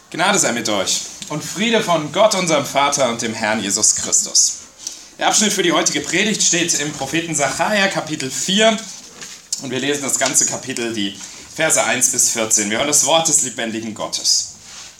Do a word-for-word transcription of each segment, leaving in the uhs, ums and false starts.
Gnade sei mit euch und Friede von Gott, unserem Vater und dem Herrn Jesus Christus. Der Abschnitt für die heutige Predigt steht im Propheten Sacharja, Kapitel vier, und wir lesen das ganze Kapitel, die Verse eins bis vierzehn. Wir hören das Wort des lebendigen Gottes.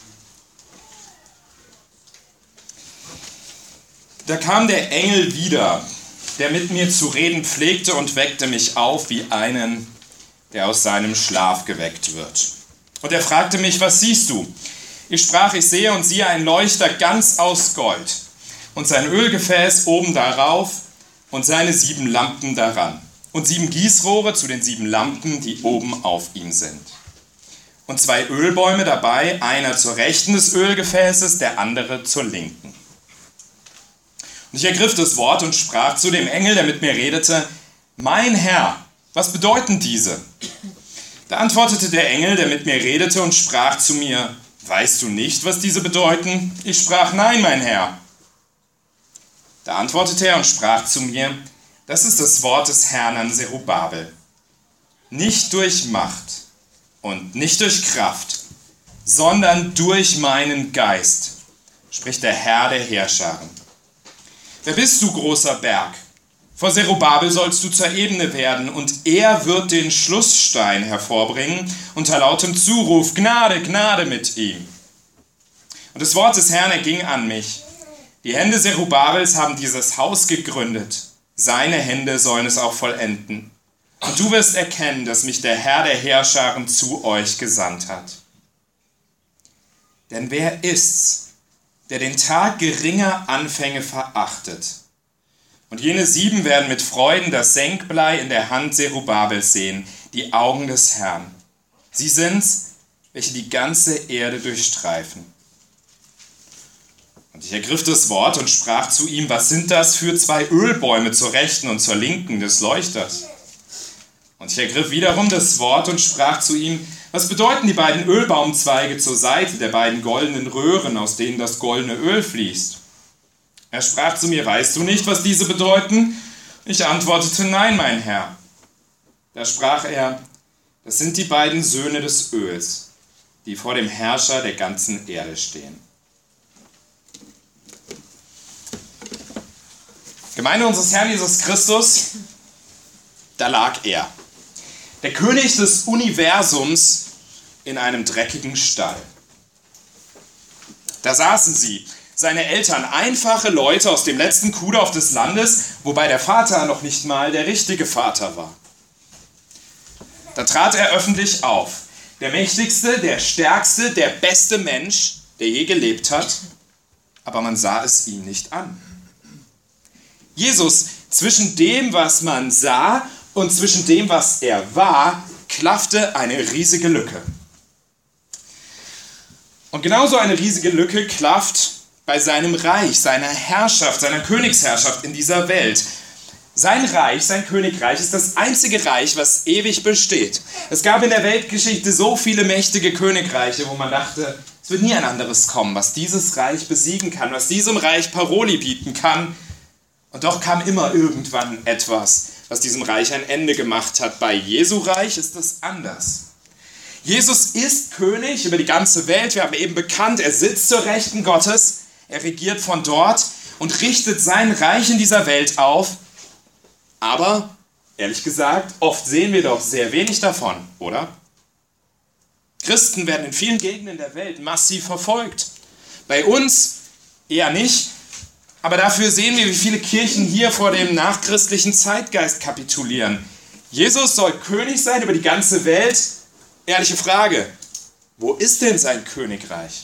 Da kam der Engel wieder, der mit mir zu reden pflegte, und weckte mich auf wie einen, der aus seinem Schlaf geweckt wird. Und er fragte mich: Was siehst du? Ich sprach: Ich sehe und siehe einen Leuchter ganz aus Gold und sein Ölgefäß oben darauf und seine sieben Lampen daran und sieben Gießrohre zu den sieben Lampen, die oben auf ihm sind. Und zwei Ölbäume dabei, einer zur Rechten des Ölgefäßes, der andere zur Linken. Und ich ergriff das Wort und sprach zu dem Engel, der mit mir redete: Mein Herr, was bedeuten diese? Da antwortete der Engel, der mit mir redete, und sprach zu mir: Weißt du nicht, was diese bedeuten? Ich sprach: Nein, mein Herr. Da antwortete er und sprach zu mir: Das ist das Wort des Herrn an Zerubabel. Nicht durch Macht und nicht durch Kraft, sondern durch meinen Geist, spricht der Herr der Heerscharen. Wer bist du, großer Berg? Vor Zerubabel sollst du zur Ebene werden, und er wird den Schlussstein hervorbringen unter lautem Zuruf: Gnade, Gnade mit ihm. Und das Wort des Herrn erging an mich: Die Hände Zerubabels haben dieses Haus gegründet. Seine Hände sollen es auch vollenden. Und du wirst erkennen, dass mich der Herr der Heerscharen zu euch gesandt hat. Denn wer ist's, der den Tag geringer Anfänge verachtet? Und jene sieben werden mit Freuden das Senkblei in der Hand Zerubabels sehen, die Augen des Herrn. Sie sind's, welche die ganze Erde durchstreifen. Und ich ergriff das Wort und sprach zu ihm: Was sind das für zwei Ölbäume zur Rechten und zur Linken des Leuchters? Und ich ergriff wiederum das Wort und sprach zu ihm: Was bedeuten die beiden Ölbaumzweige zur Seite der beiden goldenen Röhren, aus denen das goldene Öl fließt? Er sprach zu mir: Weißt du nicht, was diese bedeuten? Ich antwortete: Nein, mein Herr. Da sprach er: Das sind die beiden Söhne des Öls, die vor dem Herrscher der ganzen Erde stehen. Gemeinde unseres Herrn Jesus Christus, da lag er, der König des Universums, in einem dreckigen Stall. Da saßen sie, seine Eltern, einfache Leute aus dem letzten Kuhdorf des Landes, wobei der Vater noch nicht mal der richtige Vater war. Da trat er öffentlich auf, der mächtigste, der stärkste, der beste Mensch, der je gelebt hat, aber man sah es ihm nicht an. Jesus, zwischen dem, was man sah, und zwischen dem, was er war, klaffte eine riesige Lücke. Und genauso eine riesige Lücke klafft bei seinem Reich, seiner Herrschaft, seiner Königsherrschaft in dieser Welt. Sein Reich, sein Königreich ist das einzige Reich, was ewig besteht. Es gab in der Weltgeschichte so viele mächtige Königreiche, wo man dachte, es wird nie ein anderes kommen, was dieses Reich besiegen kann, was diesem Reich Paroli bieten kann. Und doch kam immer irgendwann etwas, was diesem Reich ein Ende gemacht hat. Bei Jesu Reich ist das anders. Jesus ist König über die ganze Welt. Wir haben eben bekannt, er sitzt zur Rechten Gottes. Er regiert von dort und richtet sein Reich in dieser Welt auf. Aber, ehrlich gesagt, oft sehen wir doch sehr wenig davon, oder? Christen werden in vielen Gegenden der Welt massiv verfolgt. Bei uns eher nicht. Aber dafür sehen wir, wie viele Kirchen hier vor dem nachchristlichen Zeitgeist kapitulieren. Jesus soll König sein über die ganze Welt. Ehrliche Frage: Wo ist denn sein Königreich?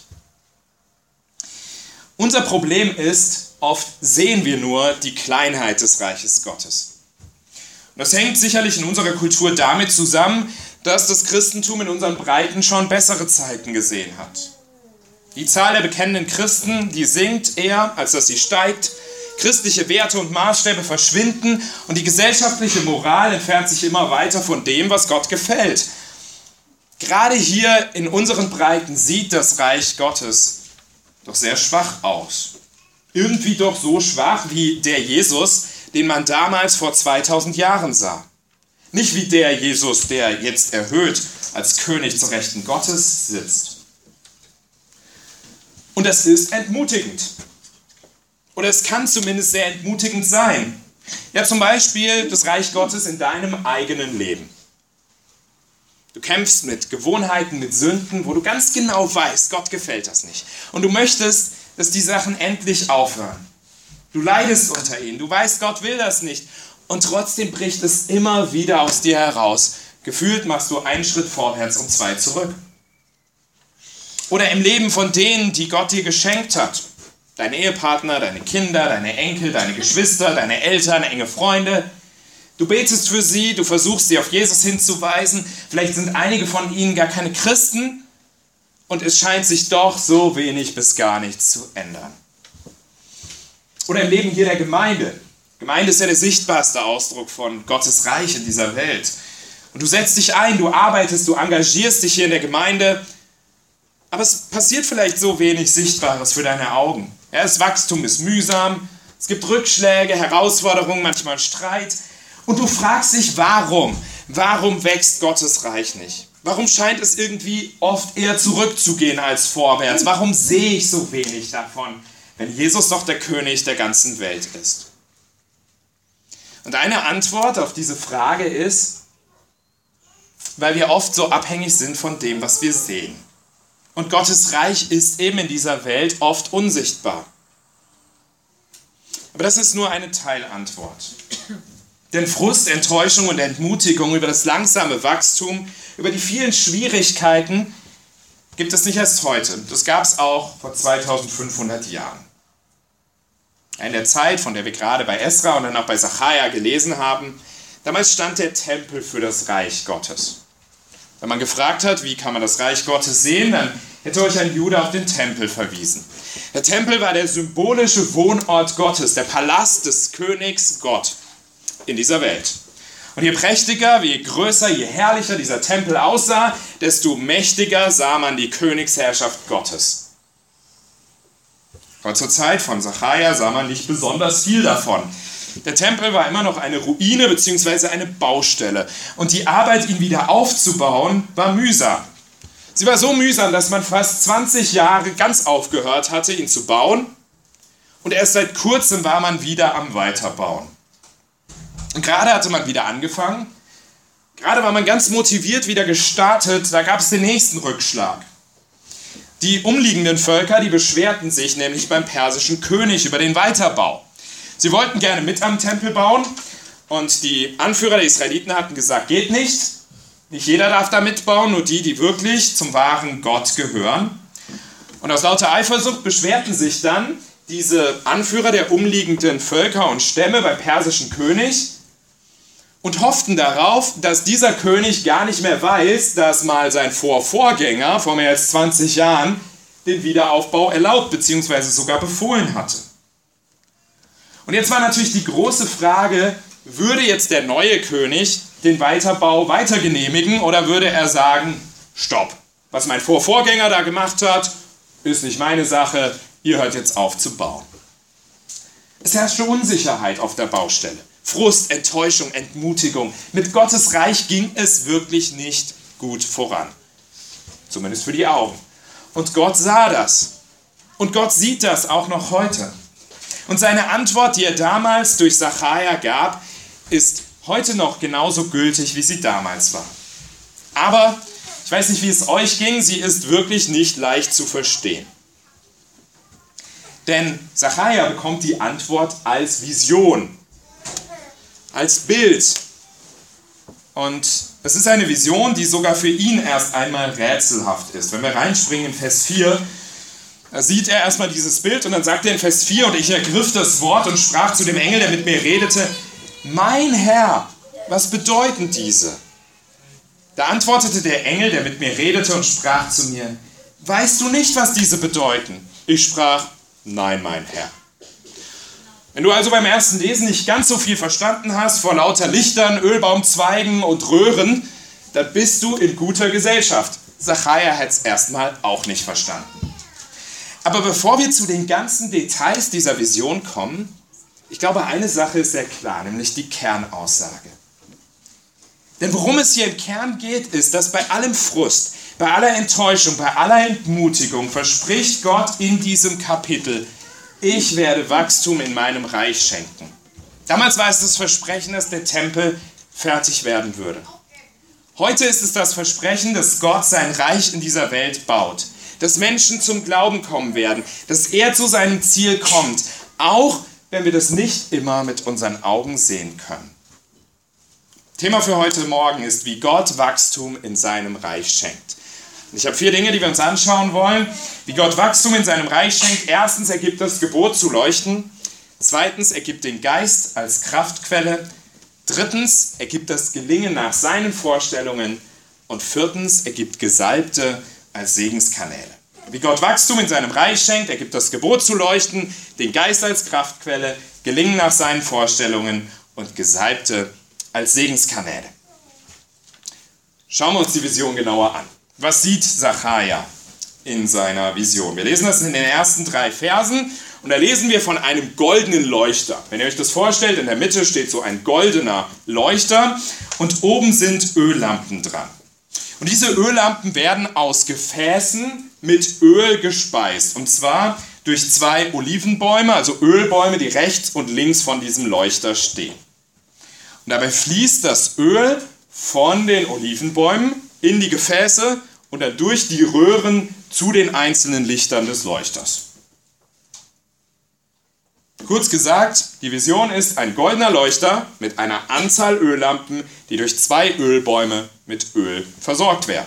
Unser Problem ist, oft sehen wir nur die Kleinheit des Reiches Gottes. Und das hängt sicherlich in unserer Kultur damit zusammen, dass das Christentum in unseren Breiten schon bessere Zeiten gesehen hat. Die Zahl der bekennenden Christen, die sinkt eher, als dass sie steigt. Christliche Werte und Maßstäbe verschwinden und die gesellschaftliche Moral entfernt sich immer weiter von dem, was Gott gefällt. Gerade hier in unseren Breiten sieht das Reich Gottes doch sehr schwach aus. Irgendwie doch so schwach wie der Jesus, den man damals vor zweitausend Jahren sah. Nicht wie der Jesus, der jetzt erhöht als König zur Rechten Gottes sitzt. Und das ist entmutigend. Oder es kann zumindest sehr entmutigend sein. Ja, zum Beispiel das Reich Gottes in deinem eigenen Leben. Du kämpfst mit Gewohnheiten, mit Sünden, wo du ganz genau weißt, Gott gefällt das nicht. Und du möchtest, dass die Sachen endlich aufhören. Du leidest unter ihnen, du weißt, Gott will das nicht. Und trotzdem bricht es immer wieder aus dir heraus. Gefühlt machst du einen Schritt vorwärts und zwei zurück. Oder im Leben von denen, die Gott dir geschenkt hat. Dein Ehepartner, deine Kinder, deine Enkel, deine Geschwister, deine Eltern, enge Freunde. Du betest für sie, du versuchst sie auf Jesus hinzuweisen. Vielleicht sind einige von ihnen gar keine Christen und es scheint sich doch so wenig bis gar nichts zu ändern. Oder im Leben hier der Gemeinde. Gemeinde ist ja der sichtbarste Ausdruck von Gottes Reich in dieser Welt. Und du setzt dich ein, du arbeitest, du engagierst dich hier in der Gemeinde, aber es passiert vielleicht so wenig Sichtbares für deine Augen. Ja, das Wachstum ist mühsam, es gibt Rückschläge, Herausforderungen, manchmal Streit. Und du fragst dich, warum? Warum wächst Gottes Reich nicht? Warum scheint es irgendwie oft eher zurückzugehen als vorwärts? Warum sehe ich so wenig davon, wenn Jesus doch der König der ganzen Welt ist? Und eine Antwort auf diese Frage ist, weil wir oft so abhängig sind von dem, was wir sehen. Und Gottes Reich ist eben in dieser Welt oft unsichtbar. Aber das ist nur eine Teilantwort. Denn Frust, Enttäuschung und Entmutigung über das langsame Wachstum, über die vielen Schwierigkeiten gibt es nicht erst heute. Das gab es auch vor zweitausendfünfhundert Jahren. In der Zeit, von der wir gerade bei Esra und dann auch bei Sacharja gelesen haben, damals stand der Tempel für das Reich Gottes. Wenn man gefragt hat, wie kann man das Reich Gottes sehen, dann hätte euch ein Jude auf den Tempel verwiesen. Der Tempel war der symbolische Wohnort Gottes, der Palast des Königs Gott in dieser Welt. Und je prächtiger, je größer, je herrlicher dieser Tempel aussah, desto mächtiger sah man die Königsherrschaft Gottes. Aber zur Zeit von Sacharja sah man nicht besonders viel davon. Der Tempel war immer noch eine Ruine bzw. eine Baustelle. Und die Arbeit, ihn wieder aufzubauen, war mühsam. Sie war so mühsam, dass man fast zwanzig Jahre ganz aufgehört hatte, ihn zu bauen. Und erst seit kurzem war man wieder am Weiterbauen. Und gerade hatte man wieder angefangen. Gerade war man ganz motiviert wieder gestartet. Da gab es den nächsten Rückschlag. Die umliegenden Völker, die beschwerten sich nämlich beim persischen König über den Weiterbau. Sie wollten gerne mit am Tempel bauen und die Anführer der Israeliten hatten gesagt, geht nicht. Nicht jeder darf da mitbauen, nur die, die wirklich zum wahren Gott gehören. Und aus lauter Eifersucht beschwerten sich dann diese Anführer der umliegenden Völker und Stämme beim persischen König und hofften darauf, dass dieser König gar nicht mehr weiß, dass mal sein Vorvorgänger vor mehr als zwanzig Jahren den Wiederaufbau erlaubt bzw. sogar befohlen hatte. Und jetzt war natürlich die große Frage, würde jetzt der neue König den Weiterbau weiter genehmigen oder würde er sagen, stopp, was mein Vorvorgänger da gemacht hat, ist nicht meine Sache, ihr hört jetzt auf zu bauen. Es herrschte Unsicherheit auf der Baustelle. Frust, Enttäuschung, Entmutigung. Mit Gottes Reich ging es wirklich nicht gut voran. Zumindest für die Augen. Und Gott sah das. Und Gott sieht das auch noch heute. Und seine Antwort, die er damals durch Sacharja gab, ist heute noch genauso gültig, wie sie damals war. Aber ich weiß nicht, wie es euch ging, sie ist wirklich nicht leicht zu verstehen. Denn Sacharja bekommt die Antwort als Vision, als Bild. Und es ist eine Vision, die sogar für ihn erst einmal rätselhaft ist. Wenn wir reinspringen in Vers vier, da sieht er erstmal dieses Bild und dann sagt er in Vers vier, und ich ergriff das Wort und sprach zu dem Engel, der mit mir redete, mein Herr, was bedeuten diese? Da antwortete der Engel, der mit mir redete und sprach zu mir, weißt du nicht, was diese bedeuten? Ich sprach, nein, mein Herr. Wenn du also beim ersten Lesen nicht ganz so viel verstanden hast vor lauter Lichtern, Ölbaumzweigen und Röhren, dann bist du in guter Gesellschaft. Sacharja hat es erstmal auch nicht verstanden. Aber bevor wir zu den ganzen Details dieser Vision kommen, ich glaube, eine Sache ist sehr klar, nämlich die Kernaussage. Denn worum es hier im Kern geht, ist, dass bei allem Frust, Bei aller Enttäuschung, bei aller Entmutigung verspricht Gott in diesem Kapitel, ich werde Wachstum in meinem Reich schenken. Damals war es das Versprechen, dass der Tempel fertig werden würde. Heute ist es das Versprechen, dass Gott sein Reich in dieser Welt baut, dass Menschen zum Glauben kommen werden, dass er zu seinem Ziel kommt, auch wenn wir das nicht immer mit unseren Augen sehen können. Thema für heute Morgen ist, wie Gott Wachstum in seinem Reich schenkt. Und ich habe vier Dinge, die wir uns anschauen wollen. Wie Gott Wachstum in seinem Reich schenkt. Erstens, er gibt das Gebot zu leuchten. Zweitens, er gibt den Geist als Kraftquelle. Drittens, er gibt das Gelingen nach seinen Vorstellungen. Und viertens, er gibt Gesalbte als Segenskanäle. Wie Gott Wachstum in seinem Reich schenkt, er gibt das Gebot zu leuchten, den Geist als Kraftquelle, Gelingen nach seinen Vorstellungen und Gesalbte als Segenskanäle. Schauen wir uns die Vision genauer an. Was sieht Sacharja in seiner Vision? Wir lesen das in den ersten drei Versen. Und da lesen wir von einem goldenen Leuchter. Wenn ihr euch das vorstellt, in der Mitte steht so ein goldener Leuchter und oben sind Öllampen dran. Und diese Öllampen werden aus Gefäßen mit Öl gespeist. Und zwar durch zwei Olivenbäume, also Ölbäume, die rechts und links von diesem Leuchter stehen. Und dabei fließt das Öl von den Olivenbäumen in die Gefäße und dann durch die Röhren zu den einzelnen Lichtern des Leuchters. Kurz gesagt, die Vision ist ein goldener Leuchter mit einer Anzahl Öllampen, die durch zwei Ölbäume mit Öl versorgt werden.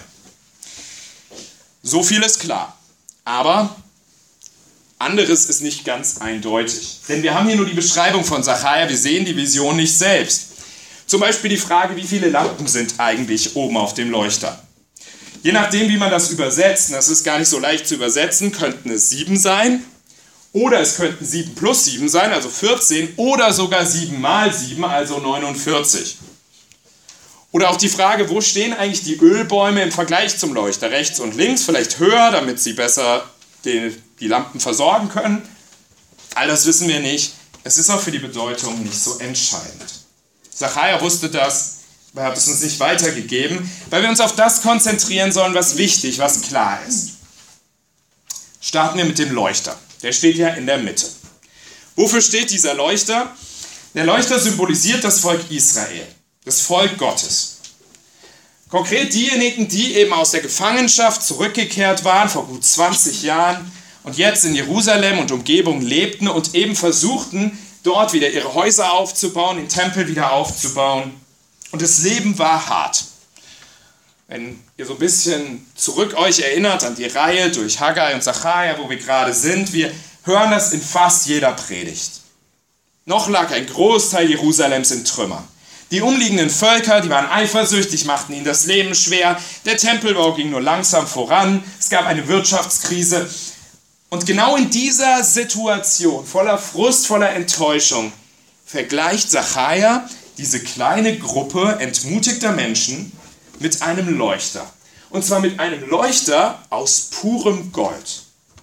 So viel ist klar, aber anderes ist nicht ganz eindeutig. Denn wir haben hier nur die Beschreibung von Sacharja, wir sehen die Vision nicht selbst. Zum Beispiel die Frage, wie viele Lampen sind eigentlich oben auf dem Leuchter? Je nachdem, wie man das übersetzt, das ist gar nicht so leicht zu übersetzen, könnten es sieben sein. Oder es könnten sieben plus sieben sein, also vierzehn, oder sogar sieben mal sieben, also neunundvierzig. Oder auch die Frage, wo stehen eigentlich die Ölbäume im Vergleich zum Leuchter? Rechts und links, vielleicht höher, damit sie besser die, die Lampen versorgen können. All das wissen wir nicht. Es ist auch für die Bedeutung nicht so entscheidend. Sacharja wusste das, aber er hat es uns nicht weitergegeben, weil wir uns auf das konzentrieren sollen, was wichtig, was klar ist. Starten wir mit dem Leuchter. Der steht ja in der Mitte. Wofür steht dieser Leuchter? Der Leuchter symbolisiert das Volk Israel, das Volk Gottes. Konkret diejenigen, die eben aus der Gefangenschaft zurückgekehrt waren vor gut zwanzig Jahren und jetzt in Jerusalem und Umgebung lebten und eben versuchten, dort wieder ihre Häuser aufzubauen, den Tempel wieder aufzubauen. Und das Leben war hart. Wenn ihr so ein bisschen zurück euch erinnert an die Reihe durch Haggai und Sacharja, wo wir gerade sind, wir hören das in fast jeder Predigt. Noch lag ein Großteil Jerusalems in Trümmern. Die umliegenden Völker, die waren eifersüchtig, machten ihnen das Leben schwer. Der Tempelbau ging nur langsam voran. Es gab eine Wirtschaftskrise. Und genau in dieser Situation, voller Frust, voller Enttäuschung, vergleicht Sacharja diese kleine Gruppe entmutigter Menschen mit einem Leuchter. Und zwar mit einem Leuchter aus purem Gold.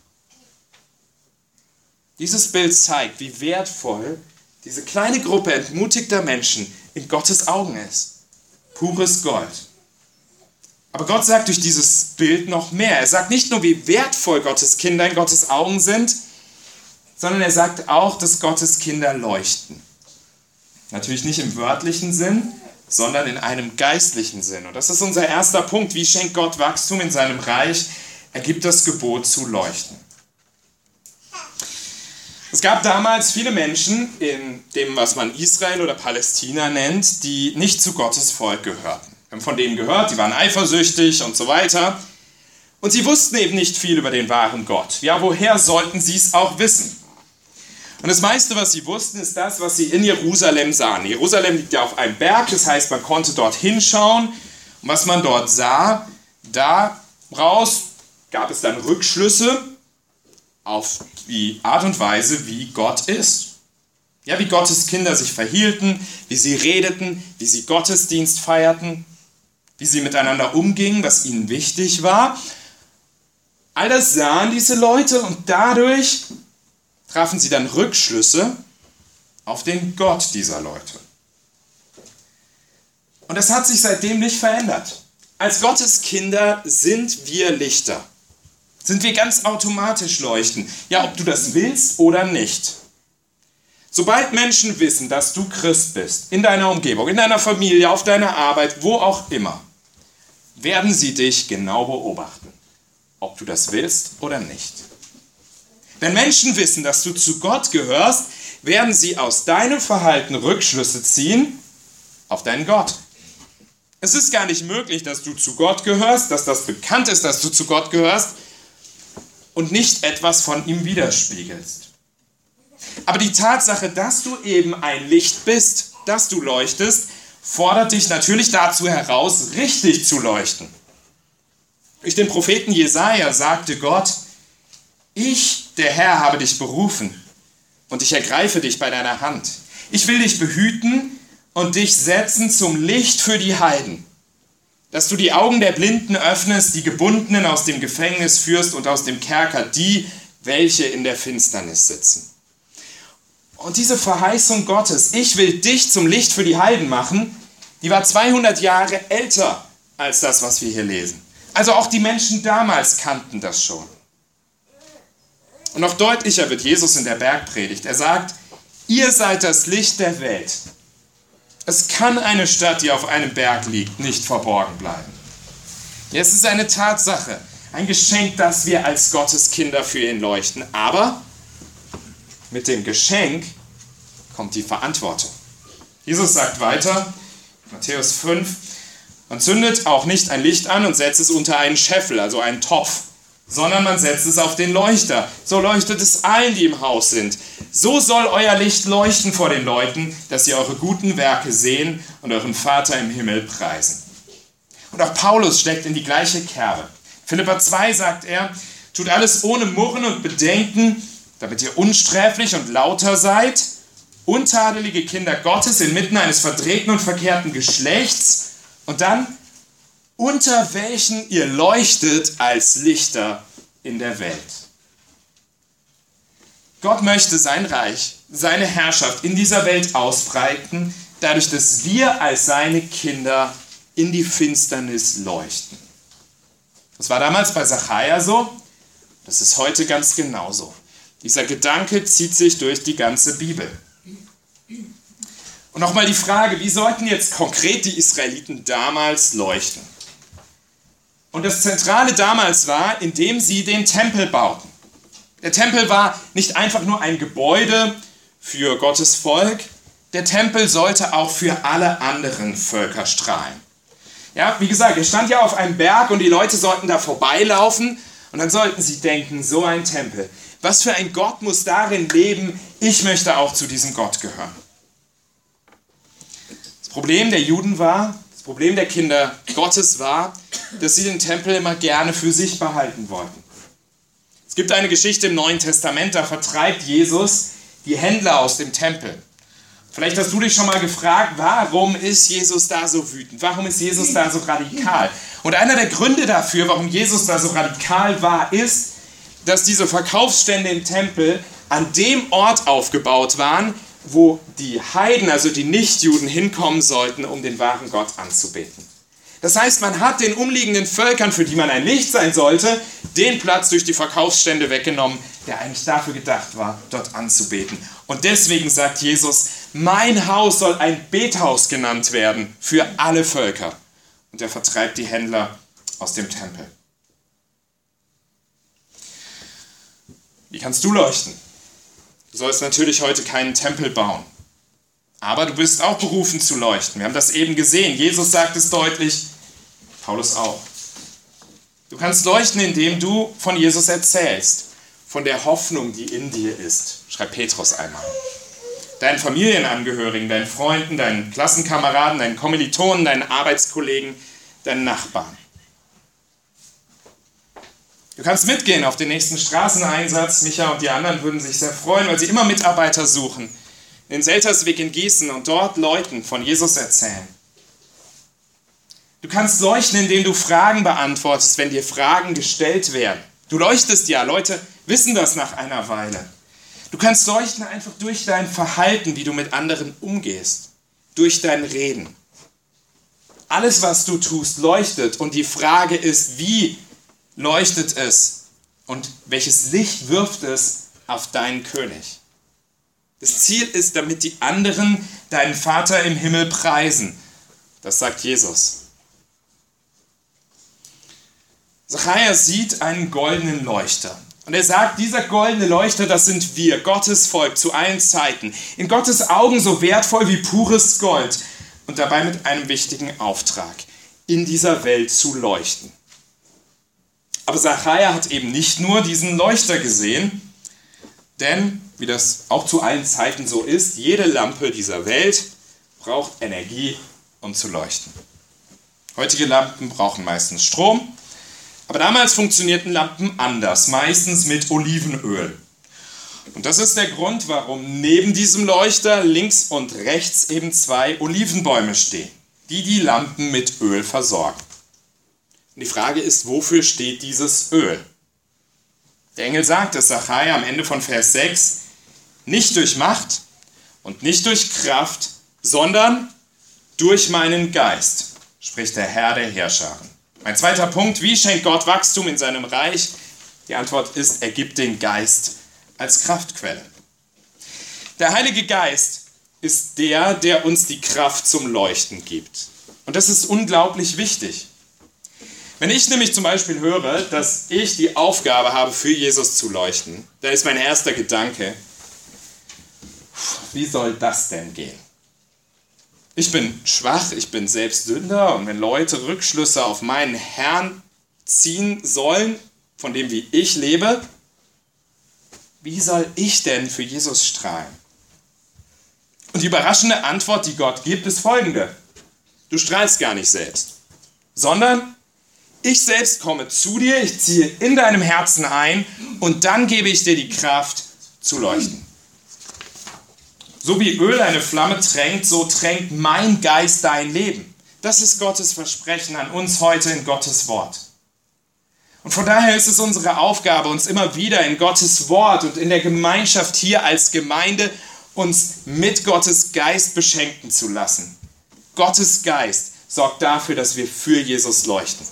Dieses Bild zeigt, wie wertvoll diese kleine Gruppe entmutigter Menschen in Gottes Augen ist. Pures Gold. Aber Gott sagt durch dieses Bild noch mehr. Er sagt nicht nur, wie wertvoll Gottes Kinder in Gottes Augen sind, sondern er sagt auch, dass Gottes Kinder leuchten. Natürlich nicht im wörtlichen Sinn, sondern in einem geistlichen Sinn. Und das ist unser erster Punkt. Wie schenkt Gott Wachstum in seinem Reich? Er gibt das Gebot zu leuchten. Es gab damals viele Menschen in dem, was man Israel oder Palästina nennt, die nicht zu Gottes Volk gehörten. Wir haben von denen gehört, die waren eifersüchtig und so weiter. Und sie wussten eben nicht viel über den wahren Gott. Ja, woher sollten sie es auch wissen? Und das meiste, was sie wussten, ist das, was sie in Jerusalem sahen. Jerusalem liegt ja auf einem Berg, das heißt, man konnte dort hinschauen. Und was man dort sah, daraus gab es dann Rückschlüsse auf die Art und Weise, wie Gott ist. Ja, wie Gottes Kinder sich verhielten, wie sie redeten, wie sie Gottesdienst feierten, wie sie miteinander umgingen, was ihnen wichtig war. All das sahen diese Leute und dadurch trafen sie dann Rückschlüsse auf den Gott dieser Leute. Und das hat sich seitdem nicht verändert. Als Gottes Kinder sind wir Lichter. Sind wir ganz automatisch leuchten. Ja, ob du das willst oder nicht. Sobald Menschen wissen, dass du Christ bist, in deiner Umgebung, in deiner Familie, auf deiner Arbeit, wo auch immer, werden sie dich genau beobachten, ob du das willst oder nicht. Wenn Menschen wissen, dass du zu Gott gehörst, werden sie aus deinem Verhalten Rückschlüsse ziehen auf deinen Gott. Es ist gar nicht möglich, dass du zu Gott gehörst, dass das bekannt ist, dass du zu Gott gehörst und nicht etwas von ihm widerspiegelst. Aber die Tatsache, dass du eben ein Licht bist, dass du leuchtest, fordert dich natürlich dazu heraus, richtig zu leuchten. Durch den Propheten Jesaja sagte Gott: Ich, der Herr, habe dich berufen und ich ergreife dich bei deiner Hand. Ich will dich behüten und dich setzen zum Licht für die Heiden, dass du die Augen der Blinden öffnest, die Gebundenen aus dem Gefängnis führst und aus dem Kerker die, welche in der Finsternis sitzen. Und diese Verheißung Gottes, ich will dich zum Licht für die Heiden machen, die war zweihundert Jahre älter als das, was wir hier lesen. Also auch die Menschen damals kannten das schon. Und noch deutlicher wird Jesus in der Bergpredigt. Er sagt: Ihr seid das Licht der Welt. Es kann eine Stadt, die auf einem Berg liegt, nicht verborgen bleiben. Ja, es ist eine Tatsache, ein Geschenk, dass wir als Gottes Kinder für ihn leuchten. Aber mit dem Geschenk kommt die Verantwortung. Jesus sagt weiter, Matthäus fünf, man zündet auch nicht ein Licht an und setzt es unter einen Scheffel, also einen Topf, sondern man setzt es auf den Leuchter. So leuchtet es allen, die im Haus sind. So soll euer Licht leuchten vor den Leuten, dass sie eure guten Werke sehen und euren Vater im Himmel preisen. Und auch Paulus steckt in die gleiche Kerbe. Philipper zwei sagt er, tut alles ohne Murren und Bedenken, damit ihr unsträflich und lauter seid, untadelige Kinder Gottes inmitten eines verdrehten und verkehrten Geschlechts und dann unter welchen ihr leuchtet als Lichter in der Welt. Gott möchte sein Reich, seine Herrschaft in dieser Welt ausbreiten, dadurch, dass wir als seine Kinder in die Finsternis leuchten. Das war damals bei Sacharja so, das ist heute ganz genauso. Dieser Gedanke zieht sich durch die ganze Bibel. Und nochmal die Frage, wie sollten jetzt konkret die Israeliten damals leuchten? Und das Zentrale damals war, indem sie den Tempel bauten. Der Tempel war nicht einfach nur ein Gebäude für Gottes Volk, der Tempel sollte auch für alle anderen Völker strahlen. Ja, wie gesagt, er stand ja auf einem Berg und die Leute sollten da vorbeilaufen und dann sollten sie denken, so ein Tempel. Was für ein Gott muss darin leben? Ich möchte auch zu diesem Gott gehören. Das Problem der Juden war, das Problem der Kinder Gottes war, dass sie den Tempel immer gerne für sich behalten wollten. Es gibt eine Geschichte im Neuen Testament, da vertreibt Jesus die Händler aus dem Tempel. Vielleicht hast du dich schon mal gefragt, warum ist Jesus da so wütend? Warum ist Jesus da so radikal? Und einer der Gründe dafür, warum Jesus da so radikal war, ist, dass diese Verkaufsstände im Tempel an dem Ort aufgebaut waren, wo die Heiden, also die Nichtjuden, hinkommen sollten, um den wahren Gott anzubeten. Das heißt, man hat den umliegenden Völkern, für die man ein Licht sein sollte, den Platz durch die Verkaufsstände weggenommen, der eigentlich dafür gedacht war, dort anzubeten. Und deswegen sagt Jesus, mein Haus soll ein Bethaus genannt werden für alle Völker. Und er vertreibt die Händler aus dem Tempel. Wie kannst du leuchten? Du sollst natürlich heute keinen Tempel bauen. Aber du bist auch berufen zu leuchten. Wir haben das eben gesehen. Jesus sagt es deutlich, Paulus auch. Du kannst leuchten, indem du von Jesus erzählst. Von der Hoffnung, die in dir ist. Schreibt Petrus einmal. Deinen Familienangehörigen, deinen Freunden, deinen Klassenkameraden, deinen Kommilitonen, deinen Arbeitskollegen, deinen Nachbarn. Du kannst mitgehen auf den nächsten Straßeneinsatz. Micha und die anderen würden sich sehr freuen, weil sie immer Mitarbeiter suchen. In den Seltersweg in Gießen und dort Leuten von Jesus erzählen. Du kannst leuchten, indem du Fragen beantwortest, wenn dir Fragen gestellt werden. Du leuchtest ja, Leute wissen das nach einer Weile. Du kannst leuchten einfach durch dein Verhalten, wie du mit anderen umgehst, durch dein Reden. Alles, was du tust, leuchtet. Und die Frage ist, wie leuchtet es und welches Licht wirft es auf deinen König? Das Ziel ist, damit die anderen deinen Vater im Himmel preisen. Das sagt Jesus. Sacharja sieht einen goldenen Leuchter. Und er sagt, dieser goldene Leuchter, das sind wir, Gottes Volk zu allen Zeiten. In Gottes Augen so wertvoll wie pures Gold. Und dabei mit einem wichtigen Auftrag, in dieser Welt zu leuchten. Aber Sacharja hat eben nicht nur diesen Leuchter gesehen, denn, wie das auch zu allen Zeiten so ist, jede Lampe dieser Welt braucht Energie, um zu leuchten. Heutige Lampen brauchen meistens Strom, aber damals funktionierten Lampen anders, meistens mit Olivenöl. Und das ist der Grund, warum neben diesem Leuchter links und rechts eben zwei Olivenbäume stehen, die die Lampen mit Öl versorgen. Und die Frage ist, wofür steht dieses Öl? Der Engel sagt es Sacharja am Ende von Vers sechs, nicht durch Macht und nicht durch Kraft, sondern durch meinen Geist, spricht der Herr der Heerscharen. Mein zweiter Punkt, wie schenkt Gott Wachstum in seinem Reich? Die Antwort ist, er gibt den Geist als Kraftquelle. Der Heilige Geist ist der, der uns die Kraft zum Leuchten gibt. Und das ist unglaublich wichtig. Wenn ich nämlich zum Beispiel höre, dass ich die Aufgabe habe, für Jesus zu leuchten, dann ist mein erster Gedanke, wie soll das denn gehen? Ich bin schwach, ich bin selbst Sünder und wenn Leute Rückschlüsse auf meinen Herrn ziehen sollen, von dem wie ich lebe, wie soll ich denn für Jesus strahlen? Und die überraschende Antwort, die Gott gibt, ist folgende. Du strahlst gar nicht selbst, sondern ich selbst komme zu dir, ich ziehe in deinem Herzen ein und dann gebe ich dir die Kraft zu leuchten. So wie Öl eine Flamme tränkt, so tränkt mein Geist dein Leben. Das ist Gottes Versprechen an uns heute in Gottes Wort. Und von daher ist es unsere Aufgabe, uns immer wieder in Gottes Wort und in der Gemeinschaft hier als Gemeinde uns mit Gottes Geist beschenken zu lassen. Gottes Geist sorgt dafür, dass wir für Jesus leuchten.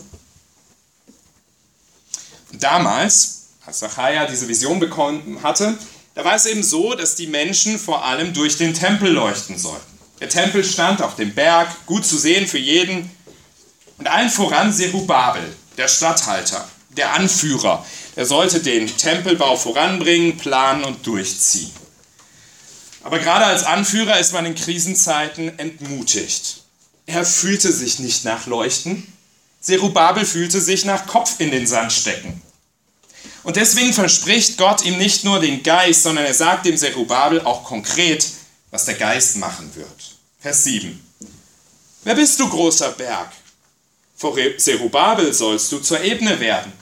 Und damals, als Sacharja diese Vision bekommen hatte, da war es eben so, dass die Menschen vor allem durch den Tempel leuchten sollten. Der Tempel stand auf dem Berg, gut zu sehen für jeden. Und allen voran Zerubabel, der Statthalter, der Anführer. Der sollte den Tempelbau voranbringen, planen und durchziehen. Aber gerade als Anführer ist man in Krisenzeiten entmutigt. Er fühlte sich nicht nach Leuchten. Zerubabel fühlte sich nach Kopf in den Sand stecken. Und deswegen verspricht Gott ihm nicht nur den Geist, sondern er sagt dem Zerubabel auch konkret, was der Geist machen wird. Vers sieben. Wer bist du, großer Berg? Vor Zerubabel sollst du zur Ebene werden.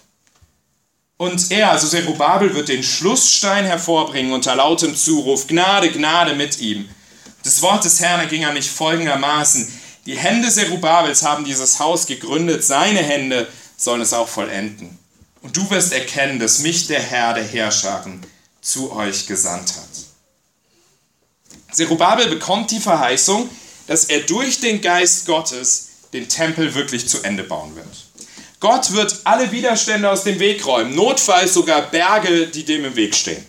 Und er, also Zerubabel, wird den Schlussstein hervorbringen unter lautem Zuruf, Gnade, Gnade mit ihm. Das Wort des Herrn erging an mich folgendermaßen. Die Hände Zerubabels haben dieses Haus gegründet, seine Hände sollen es auch vollenden. Und du wirst erkennen, dass mich der Herr der Heerscharen zu euch gesandt hat. Zerubabel bekommt die Verheißung, dass er durch den Geist Gottes den Tempel wirklich zu Ende bauen wird. Gott wird alle Widerstände aus dem Weg räumen, notfalls sogar Berge, die dem im Weg stehen.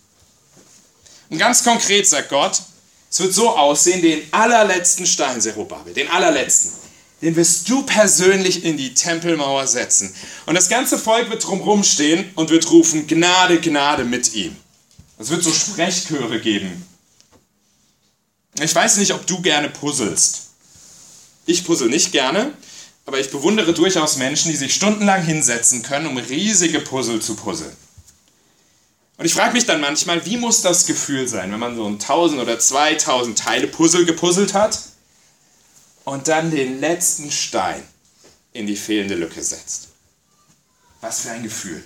Und ganz konkret sagt Gott, es wird so aussehen, den allerletzten Stein, Zerubabel, den allerletzten, den wirst du persönlich in die Tempelmauer setzen. Und das ganze Volk wird drumherum stehen und wird rufen, Gnade, Gnade mit ihm. Es wird so Sprechchöre geben. Ich weiß nicht, ob du gerne puzzelst. Ich puzzle nicht gerne, aber ich bewundere durchaus Menschen, die sich stundenlang hinsetzen können, um riesige Puzzle zu puzzeln. Und ich frage mich dann manchmal, wie muss das Gefühl sein, wenn man so ein tausend oder zweitausend Teile Puzzle gepuzzelt hat und dann den letzten Stein in die fehlende Lücke setzt. Was für ein Gefühl.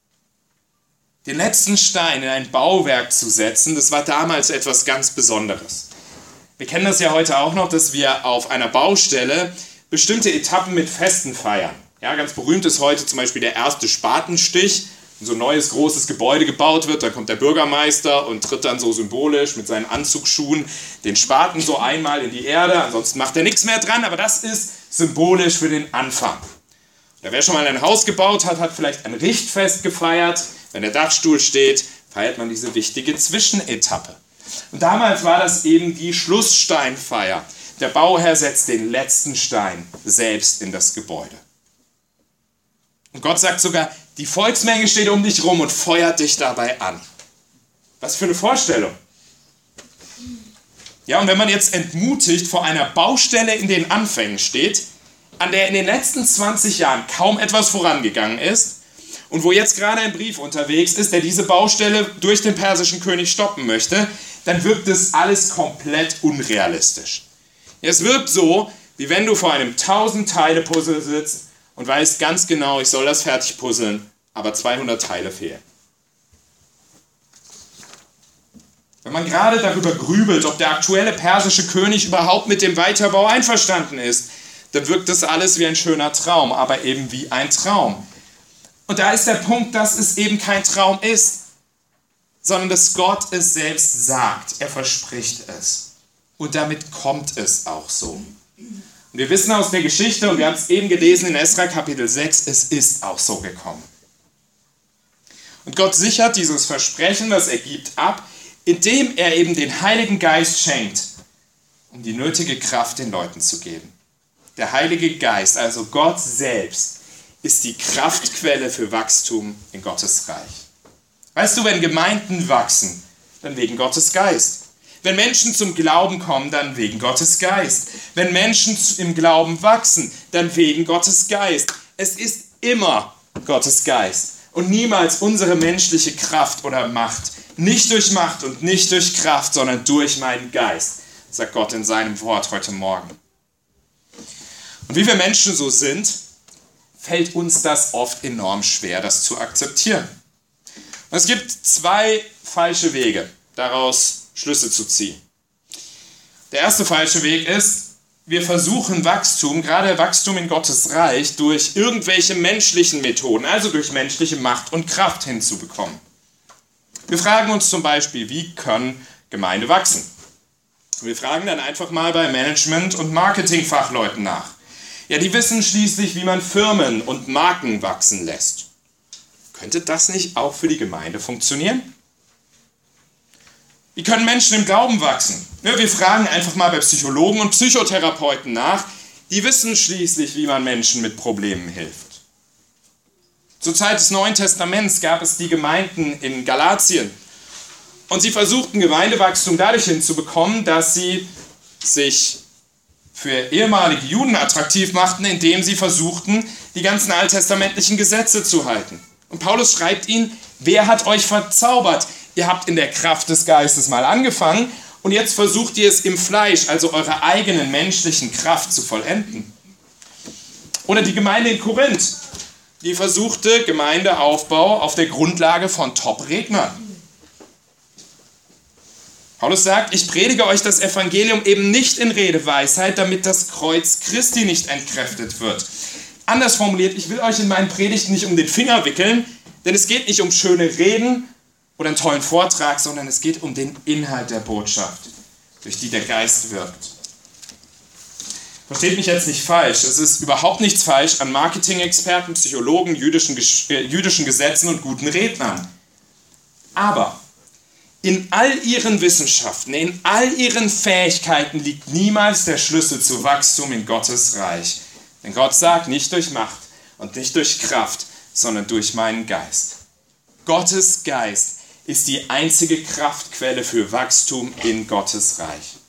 Den letzten Stein in ein Bauwerk zu setzen, das war damals etwas ganz Besonderes. Wir kennen das ja heute auch noch, dass wir auf einer Baustelle bestimmte Etappen mit Festen feiern. Ja, ganz berühmt ist heute zum Beispiel der erste Spatenstich, wenn so ein neues, großes Gebäude gebaut wird, dann kommt der Bürgermeister und tritt dann so symbolisch mit seinen Anzugsschuhen den Spaten so einmal in die Erde, ansonsten macht er nichts mehr dran, aber das ist symbolisch für den Anfang. Oder wer schon mal ein Haus gebaut hat, hat vielleicht ein Richtfest gefeiert. Wenn der Dachstuhl steht, feiert man diese wichtige Zwischenetappe. Und damals war das eben die Schlusssteinfeier. Der Bauherr setzt den letzten Stein selbst in das Gebäude. Und Gott sagt sogar, die Volksmenge steht um dich rum und feuert dich dabei an. Was für eine Vorstellung. Ja, und wenn man jetzt entmutigt vor einer Baustelle in den Anfängen steht, an der in den letzten zwanzig Jahren kaum etwas vorangegangen ist und wo jetzt gerade ein Brief unterwegs ist, der diese Baustelle durch den persischen König stoppen möchte, dann wirkt es alles komplett unrealistisch. Es wirkt so, wie wenn du vor einem tausend-Teile-Puzzle sitzt und weißt ganz genau, ich soll das fertig puzzeln, aber zweihundert Teile fehlen. Wenn man gerade darüber grübelt, ob der aktuelle persische König überhaupt mit dem Weiterbau einverstanden ist, dann wirkt das alles wie ein schöner Traum, aber eben wie ein Traum. Und da ist der Punkt, dass es eben kein Traum ist, sondern dass Gott es selbst sagt. Er verspricht es. Und damit kommt es auch so. Und wir wissen aus der Geschichte, und wir haben es eben gelesen in Esra Kapitel sechs, es ist auch so gekommen. Und Gott sichert dieses Versprechen, das er gibt, ab, indem er eben den Heiligen Geist schenkt, um die nötige Kraft den Leuten zu geben. Der Heilige Geist, also Gott selbst, ist die Kraftquelle für Wachstum in Gottes Reich. Weißt du, wenn Gemeinden wachsen, dann wegen Gottes Geist. Wenn Menschen zum Glauben kommen, dann wegen Gottes Geist. Wenn Menschen im Glauben wachsen, dann wegen Gottes Geist. Es ist immer Gottes Geist und niemals unsere menschliche Kraft oder Macht. Nicht durch Macht und nicht durch Kraft, sondern durch meinen Geist, sagt Gott in seinem Wort heute Morgen. Und wie wir Menschen so sind, fällt uns das oft enorm schwer, das zu akzeptieren. Und es gibt zwei falsche Wege, daraus Schlüsse zu ziehen. Der erste falsche Weg ist, wir versuchen Wachstum, gerade Wachstum in Gottes Reich, durch irgendwelche menschlichen Methoden, also durch menschliche Macht und Kraft hinzubekommen. Wir fragen uns zum Beispiel, wie kann Gemeinde wachsen? Wir fragen dann einfach mal bei Management- und Marketingfachleuten nach. Ja, die wissen schließlich, wie man Firmen und Marken wachsen lässt. Könnte das nicht auch für die Gemeinde funktionieren? Wie können Menschen im Glauben wachsen? Ja, wir fragen einfach mal bei Psychologen und Psychotherapeuten nach. Die wissen schließlich, wie man Menschen mit Problemen hilft. Zur Zeit des Neuen Testaments gab es die Gemeinden in Galatien. Und sie versuchten Gemeindewachstum dadurch hinzubekommen, dass sie sich für ehemalige Juden attraktiv machten, indem sie versuchten, die ganzen alttestamentlichen Gesetze zu halten. Und Paulus schreibt ihnen, wer hat euch verzaubert? Ihr habt in der Kraft des Geistes mal angefangen und jetzt versucht ihr es im Fleisch, also eurer eigenen menschlichen Kraft zu vollenden. Oder die Gemeinde in Korinth, die versuchte Gemeindeaufbau auf der Grundlage von Top-Rednern. Paulus sagt, ich predige euch das Evangelium eben nicht in Redeweisheit, damit das Kreuz Christi nicht entkräftet wird. Anders formuliert, ich will euch in meinen Predigten nicht um den Finger wickeln, denn es geht nicht um schöne Reden oder einen tollen Vortrag, sondern es geht um den Inhalt der Botschaft, durch die der Geist wirkt. Versteht mich jetzt nicht falsch, es ist überhaupt nichts falsch an Marketing-Experten, Psychologen, jüdischen, äh, jüdischen Gesetzen und guten Rednern. Aber in all ihren Wissenschaften, in all ihren Fähigkeiten liegt niemals der Schlüssel zu Wachstum in Gottes Reich. Denn Gott sagt, nicht durch Macht und nicht durch Kraft, sondern durch meinen Geist. Gottes Geist ist die einzige Kraftquelle für Wachstum in Gottes Reich.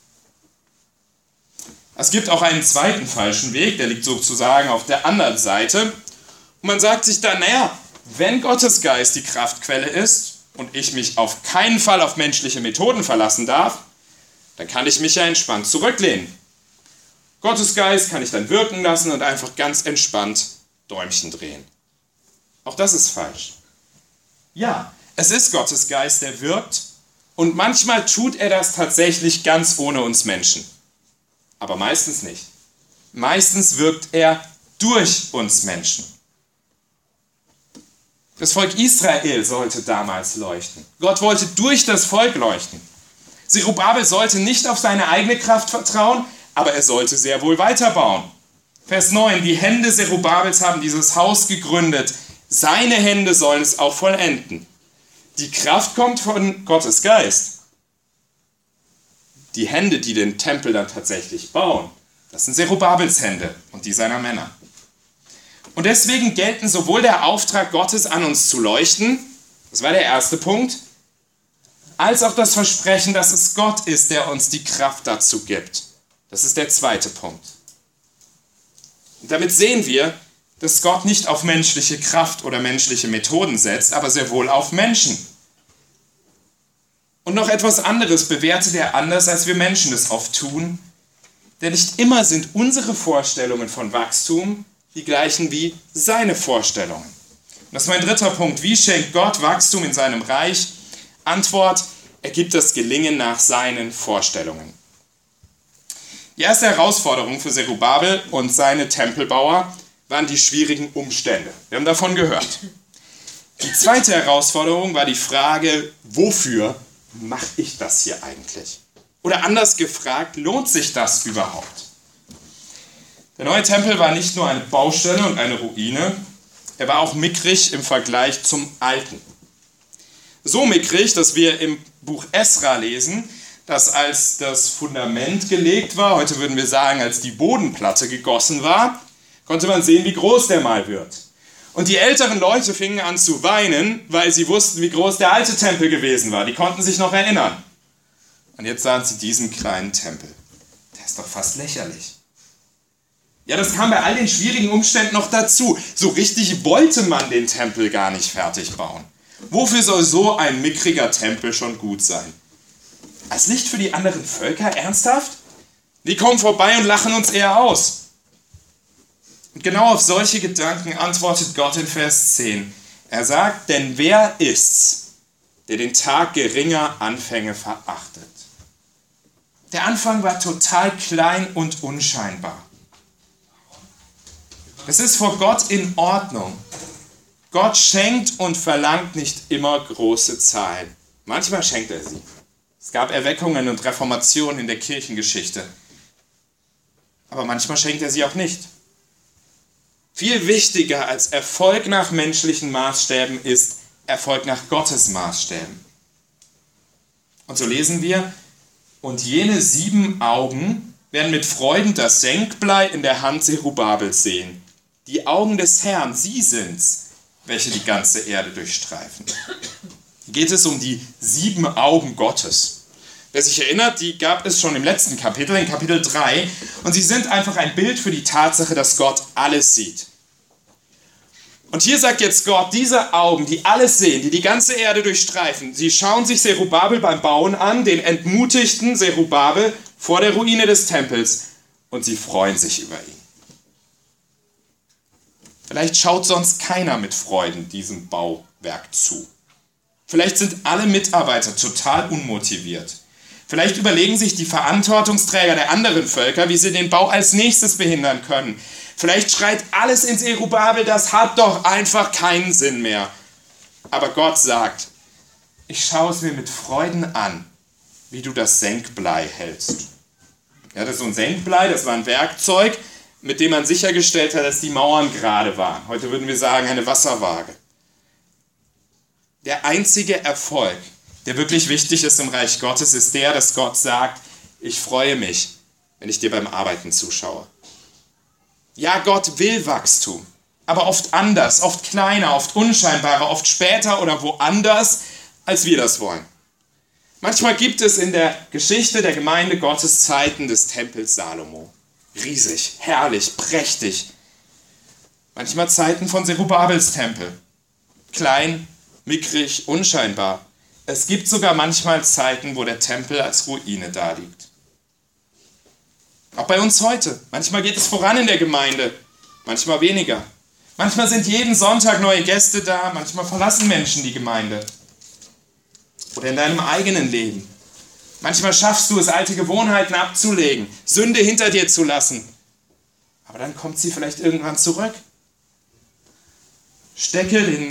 Es gibt auch einen zweiten falschen Weg, der liegt sozusagen auf der anderen Seite. Und man sagt sich dann, naja, wenn Gottes Geist die Kraftquelle ist und ich mich auf keinen Fall auf menschliche Methoden verlassen darf, dann kann ich mich ja entspannt zurücklehnen. Gottes Geist kann ich dann wirken lassen und einfach ganz entspannt Däumchen drehen. Auch das ist falsch. Ja, es ist Gottes Geist, der wirkt und manchmal tut er das tatsächlich ganz ohne uns Menschen. Aber meistens nicht. Meistens wirkt er durch uns Menschen. Das Volk Israel sollte damals leuchten. Gott wollte durch das Volk leuchten. Zerubabel sollte nicht auf seine eigene Kraft vertrauen, aber er sollte sehr wohl weiterbauen. Vers neun, die Hände Zerubabels haben dieses Haus gegründet. Seine Hände sollen es auch vollenden. Die Kraft kommt von Gottes Geist. Die Hände, die den Tempel dann tatsächlich bauen, das sind Zerubabels Hände und die seiner Männer. Und deswegen gelten sowohl der Auftrag Gottes an uns zu leuchten, das war der erste Punkt, als auch das Versprechen, dass es Gott ist, der uns die Kraft dazu gibt. Das ist der zweite Punkt. Und damit sehen wir, dass Gott nicht auf menschliche Kraft oder menschliche Methoden setzt, aber sehr wohl auf Menschen. Und noch etwas anderes bewertet er anders, als wir Menschen es oft tun, denn nicht immer sind unsere Vorstellungen von Wachstum die gleichen wie seine Vorstellungen. Und das ist mein dritter Punkt. Wie schenkt Gott Wachstum in seinem Reich? Antwort, er gibt das Gelingen nach seinen Vorstellungen. Die erste Herausforderung für Zerubabel und seine Tempelbauer waren die schwierigen Umstände. Wir haben davon gehört. Die zweite Herausforderung war die Frage, wofür mache ich das hier eigentlich? Oder anders gefragt, lohnt sich das überhaupt? Der neue Tempel war nicht nur eine Baustelle und eine Ruine, er war auch mickrig im Vergleich zum alten. So mickrig, dass wir im Buch Esra lesen, dass als das Fundament gelegt war, heute würden wir sagen, als die Bodenplatte gegossen war, konnte man sehen, wie groß der mal wird. Und die älteren Leute fingen an zu weinen, weil sie wussten, wie groß der alte Tempel gewesen war. Die konnten sich noch erinnern. Und jetzt sahen sie diesen kleinen Tempel. Der ist doch fast lächerlich. Ja, das kam bei all den schwierigen Umständen noch dazu. So richtig wollte man den Tempel gar nicht fertig bauen. Wofür soll so ein mickriger Tempel schon gut sein? Als Licht für die anderen Völker? Ernsthaft? Die kommen vorbei und lachen uns eher aus. Und genau auf solche Gedanken antwortet Gott in Vers zehn. Er sagt, denn wer ist's, der den Tag geringer Anfänge verachtet? Der Anfang war total klein und unscheinbar. Es ist vor Gott in Ordnung. Gott schenkt und verlangt nicht immer große Zahlen. Manchmal schenkt er sie. Es gab Erweckungen und Reformationen in der Kirchengeschichte. Aber manchmal schenkt er sie auch nicht. Viel wichtiger als Erfolg nach menschlichen Maßstäben ist Erfolg nach Gottes Maßstäben. Und so lesen wir, und jene sieben Augen werden mit Freuden das Senkblei in der Hand Zerubabels sehen. Die Augen des Herrn, sie sind's, welche die ganze Erde durchstreifen. Hier geht es um die sieben Augen Gottes. Wer sich erinnert, die gab es schon im letzten Kapitel, in Kapitel drei. Und sie sind einfach ein Bild für die Tatsache, dass Gott alles sieht. Und hier sagt jetzt Gott, diese Augen, die alles sehen, die die ganze Erde durchstreifen, sie schauen sich Zerubabel beim Bauen an, den entmutigten Zerubabel vor der Ruine des Tempels, und sie freuen sich über ihn. Vielleicht schaut sonst keiner mit Freuden diesem Bauwerk zu. Vielleicht sind alle Mitarbeiter total unmotiviert. Vielleicht überlegen sich die Verantwortungsträger der anderen Völker, wie sie den Bau als nächstes behindern können. Vielleicht schreit alles ins Zerubabel, das hat doch einfach keinen Sinn mehr. Aber Gott sagt, ich schaue es mir mit Freuden an, wie du das Senkblei hältst. Ja, das ist so ein Senkblei, das war ein Werkzeug, mit dem man sichergestellt hat, dass die Mauern gerade waren. Heute würden wir sagen, eine Wasserwaage. Der einzige Erfolg, der wirklich wichtig ist im Reich Gottes, ist der, dass Gott sagt, ich freue mich, wenn ich dir beim Arbeiten zuschaue. Ja, Gott will Wachstum, aber oft anders, oft kleiner, oft unscheinbarer, oft später oder woanders, als wir das wollen. Manchmal gibt es in der Geschichte der Gemeinde Gottes Zeiten des Tempels Salomo. Riesig, herrlich, prächtig. Manchmal Zeiten von Zerubabels Tempel. Klein, mickrig, unscheinbar. Es gibt sogar manchmal Zeiten, wo der Tempel als Ruine daliegt. Auch bei uns heute. Manchmal geht es voran in der Gemeinde, manchmal weniger. Manchmal sind jeden Sonntag neue Gäste da, manchmal verlassen Menschen die Gemeinde. Oder in deinem eigenen Leben. Manchmal schaffst du es, alte Gewohnheiten abzulegen, Sünde hinter dir zu lassen. Aber dann kommt sie vielleicht irgendwann zurück. Stecke den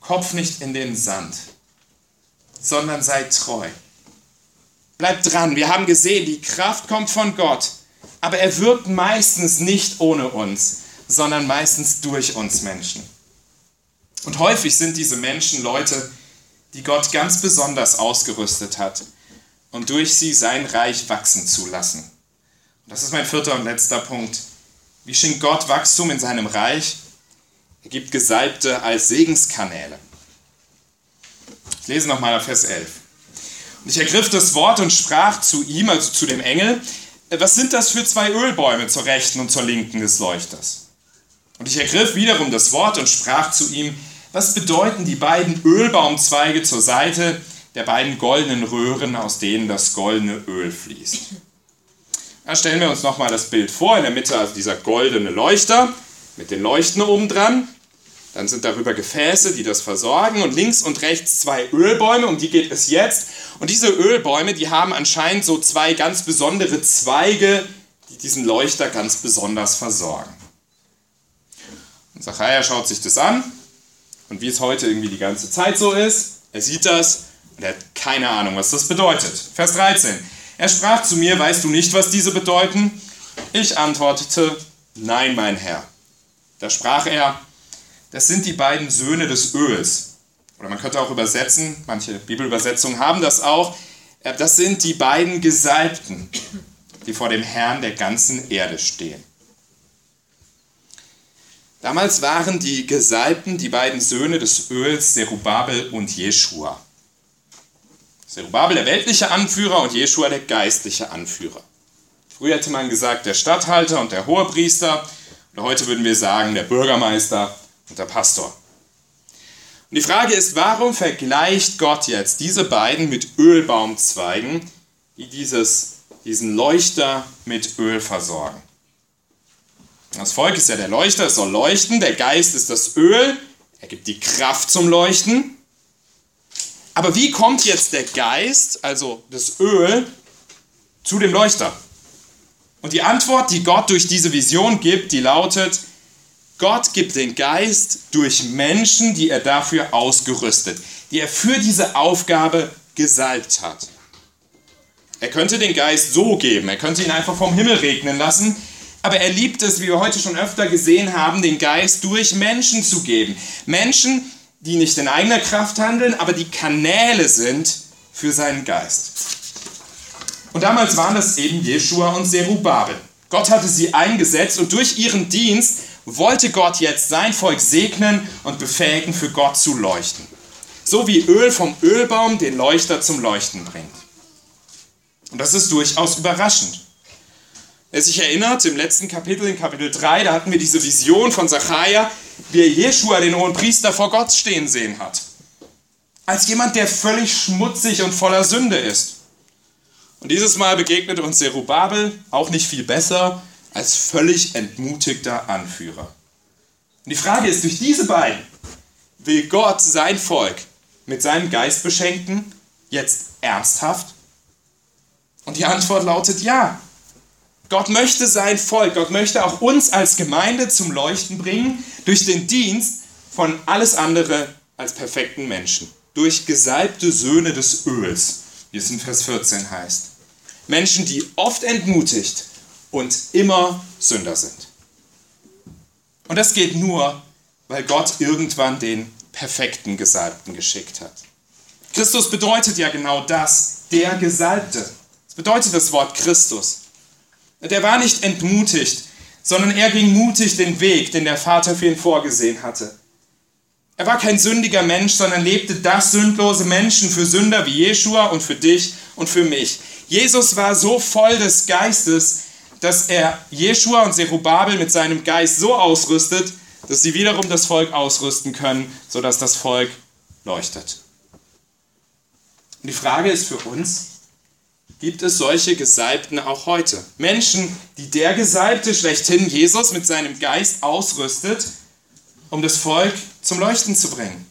Kopf nicht in den Sand, sondern sei treu. Bleib dran. Wir haben gesehen, die Kraft kommt von Gott, aber er wirkt meistens nicht ohne uns, sondern meistens durch uns Menschen. Und häufig sind diese Menschen Leute, die Gott ganz besonders ausgerüstet hat und durch sie sein Reich wachsen zu lassen. Und das ist mein vierter und letzter Punkt. Wie schenkt Gott Wachstum in seinem Reich? Er gibt Gesalbte als Segenskanäle. Ich lese nochmal Vers elf. Und ich ergriff das Wort und sprach zu ihm, also zu dem Engel, was sind das für zwei Ölbäume zur rechten und zur linken des Leuchters? Und ich ergriff wiederum das Wort und sprach zu ihm, was bedeuten die beiden Ölbaumzweige zur Seite der beiden goldenen Röhren, aus denen das goldene Öl fließt? Da stellen wir uns nochmal das Bild vor, in der Mitte also dieser goldene Leuchter mit den Leuchten oben dran. Dann sind darüber Gefäße, die das versorgen, und links und rechts zwei Ölbäume, um die geht es jetzt. Und diese Ölbäume, die haben anscheinend so zwei ganz besondere Zweige, die diesen Leuchter ganz besonders versorgen. Und Sacharja schaut sich das an, und wie es heute irgendwie die ganze Zeit so ist, er sieht das und er hat keine Ahnung, was das bedeutet. Vers dreizehn. Er sprach zu mir, weißt du nicht, was diese bedeuten? Ich antwortete, nein, mein Herr. Da sprach er, das sind die beiden Söhne des Öls. Oder man könnte auch übersetzen, manche Bibelübersetzungen haben das auch, das sind die beiden Gesalbten, die vor dem Herrn der ganzen Erde stehen. Damals waren die Gesalbten, die beiden Söhne des Öls, Zerubabel und Jeschua. Zerubabel der weltliche Anführer und Jeschua der geistliche Anführer. Früher hätte man gesagt, der Statthalter und der Hohepriester, oder heute würden wir sagen, der Bürgermeister und der Pastor. Und die Frage ist, warum vergleicht Gott jetzt diese beiden mit Ölbaumzweigen, die dieses, diesen Leuchter mit Öl versorgen? Das Volk ist ja der Leuchter, es soll leuchten, der Geist ist das Öl, er gibt die Kraft zum Leuchten. Aber wie kommt jetzt der Geist, also das Öl, zu dem Leuchter? Und die Antwort, die Gott durch diese Vision gibt, die lautet, Gott gibt den Geist durch Menschen, die er dafür ausgerüstet, die er für diese Aufgabe gesalbt hat. Er könnte den Geist so geben, er könnte ihn einfach vom Himmel regnen lassen, aber er liebt es, wie wir heute schon öfter gesehen haben, den Geist durch Menschen zu geben. Menschen, die nicht in eigener Kraft handeln, aber die Kanäle sind für seinen Geist. Und damals waren das eben Jeschua und Zerubabel. Gott hatte sie eingesetzt und durch ihren Dienst wollte Gott jetzt sein Volk segnen und befähigen, für Gott zu leuchten. So wie Öl vom Ölbaum den Leuchter zum Leuchten bringt. Und das ist durchaus überraschend. Wer sich erinnert, im letzten Kapitel, in Kapitel drei, da hatten wir diese Vision von Sacharja, wie er Jeschua, den hohen Priester, vor Gott stehen sehen hat. Als jemand, der völlig schmutzig und voller Sünde ist. Und dieses Mal begegnet uns Zerubabel, auch nicht viel besser, als völlig entmutigter Anführer. Und die Frage ist, durch diese beiden will Gott sein Volk mit seinem Geist beschenken, jetzt ernsthaft? Und die Antwort lautet ja. Gott möchte sein Volk, Gott möchte auch uns als Gemeinde zum Leuchten bringen, durch den Dienst von alles andere als perfekten Menschen. Durch gesalbte Söhne des Öls, wie es in Vers vierzehn heißt. Menschen, die oft entmutigt und immer Sünder sind. Und das geht nur, weil Gott irgendwann den perfekten Gesalbten geschickt hat. Christus bedeutet ja genau das, der Gesalbte. Das bedeutet das Wort Christus. Der war nicht entmutigt, sondern er ging mutig den Weg, den der Vater für ihn vorgesehen hatte. Er war kein sündiger Mensch, sondern lebte das sündlose Menschen für Sünder wie Jeschua und für dich und für mich. Jesus war so voll des Geistes, dass er Jeschua und Zerubabel mit seinem Geist so ausrüstet, dass sie wiederum das Volk ausrüsten können, sodass das Volk leuchtet. Und die Frage ist für uns, gibt es solche Gesalbten auch heute? Menschen, die der Gesalbte schlechthin, Jesus, mit seinem Geist ausrüstet, um das Volk zum Leuchten zu bringen.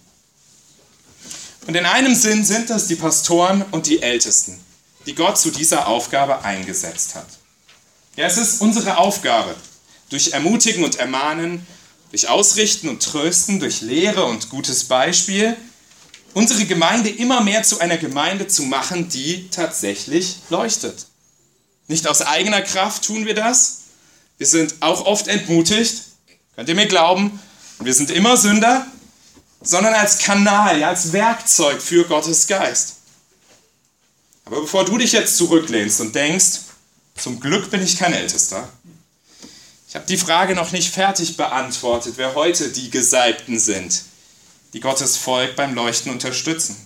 Und in einem Sinn sind das die Pastoren und die Ältesten, die Gott zu dieser Aufgabe eingesetzt hat. Ja, es ist unsere Aufgabe, durch Ermutigen und Ermahnen, durch Ausrichten und Trösten, durch Lehre und gutes Beispiel, unsere Gemeinde immer mehr zu einer Gemeinde zu machen, die tatsächlich leuchtet. Nicht aus eigener Kraft tun wir das. Wir sind auch oft entmutigt, könnt ihr mir glauben, und wir sind immer Sünder, sondern als Kanal, ja, als Werkzeug für Gottes Geist. Aber bevor du dich jetzt zurücklehnst und denkst, zum Glück bin ich kein Ältester, ich habe die Frage noch nicht fertig beantwortet, wer heute die Gesalbten sind, die Gottes Volk beim Leuchten unterstützen.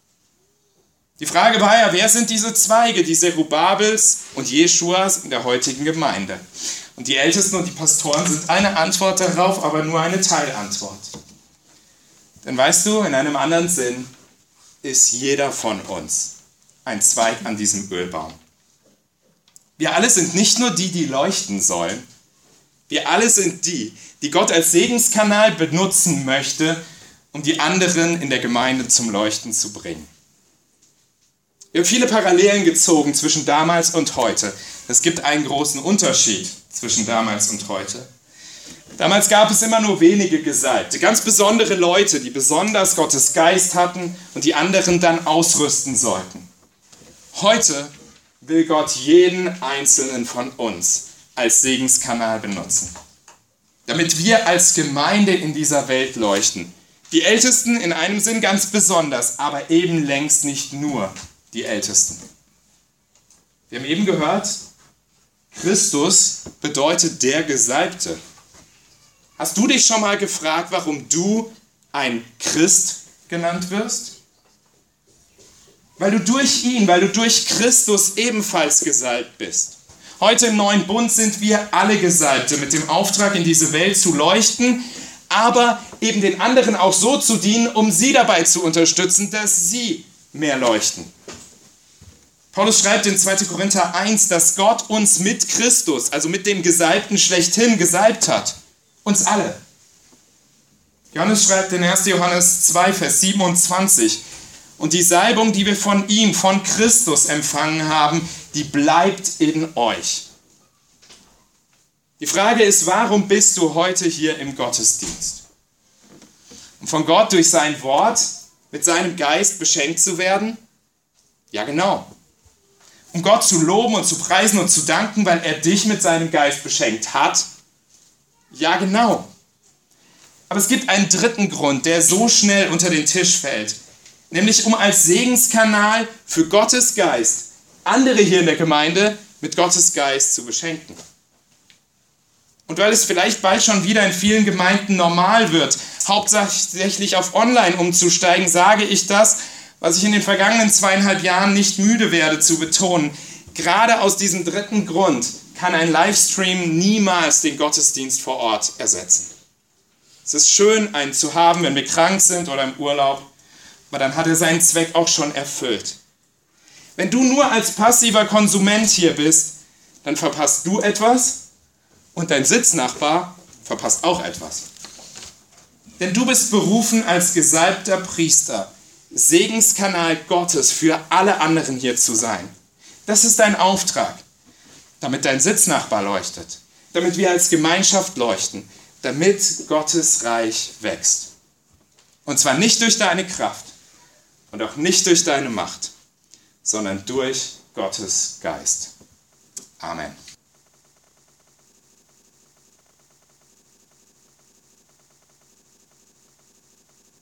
Die Frage war ja, wer sind diese Zweige, die Zerubabels und Jeschuas in der heutigen Gemeinde? Und die Ältesten und die Pastoren sind eine Antwort darauf, aber nur eine Teilantwort. Denn weißt du, in einem anderen Sinn ist jeder von uns ein Zweig an diesem Ölbaum. Wir alle sind nicht nur die, die leuchten sollen, wir alle sind die, die Gott als Segenskanal benutzen möchte, um die anderen in der Gemeinde zum Leuchten zu bringen. Wir haben viele Parallelen gezogen zwischen damals und heute. Es gibt einen großen Unterschied zwischen damals und heute. Damals gab es immer nur wenige Gesalbte, ganz besondere Leute, die besonders Gottes Geist hatten und die anderen dann ausrüsten sollten. Heute will Gott jeden einzelnen von uns als Segenskanal benutzen, damit wir als Gemeinde in dieser Welt leuchten. Die Ältesten in einem Sinn ganz besonders, aber eben längst nicht nur die Ältesten. Wir haben eben gehört, Christus bedeutet der Gesalbte. Hast du dich schon mal gefragt, warum du ein Christ genannt wirst? Weil du durch ihn, weil du durch Christus ebenfalls gesalbt bist. Heute im neuen Bund sind wir alle Gesalbte mit dem Auftrag, in diese Welt zu leuchten, aber eben den anderen auch so zu dienen, um sie dabei zu unterstützen, dass sie mehr leuchten. Paulus schreibt in zweiter Korinther eins, dass Gott uns mit Christus, also mit dem Gesalbten schlechthin, gesalbt hat. Uns alle. Johannes schreibt in erster Johannes zwei, Vers siebenundzwanzig, und die Salbung, die wir von ihm, von Christus empfangen haben, die bleibt in euch. Die Frage ist, warum bist du heute hier im Gottesdienst? Um von Gott durch sein Wort mit seinem Geist beschenkt zu werden? Ja, genau. Um Gott zu loben und zu preisen und zu danken, weil er dich mit seinem Geist beschenkt hat? Ja, genau. Aber es gibt einen dritten Grund, der so schnell unter den Tisch fällt. Nämlich um als Segenskanal für Gottes Geist andere hier in der Gemeinde mit Gottes Geist zu beschenken. Und weil es vielleicht bald schon wieder in vielen Gemeinden normal wird, hauptsächlich auf Online umzusteigen, sage ich das, was ich in den vergangenen zweieinhalb Jahren nicht müde werde zu betonen. Gerade aus diesem dritten Grund kann ein Livestream niemals den Gottesdienst vor Ort ersetzen. Es ist schön, einen zu haben, wenn wir krank sind oder im Urlaub, aber dann hat er seinen Zweck auch schon erfüllt. Wenn du nur als passiver Konsument hier bist, dann verpasst du etwas und dein Sitznachbar verpasst auch etwas. Denn du bist berufen als gesalbter Priester, Segenskanal Gottes für alle anderen hier zu sein. Das ist dein Auftrag, damit dein Sitznachbar leuchtet, damit wir als Gemeinschaft leuchten, damit Gottes Reich wächst. Und zwar nicht durch deine Kraft und auch nicht durch deine Macht, sondern durch Gottes Geist. Amen.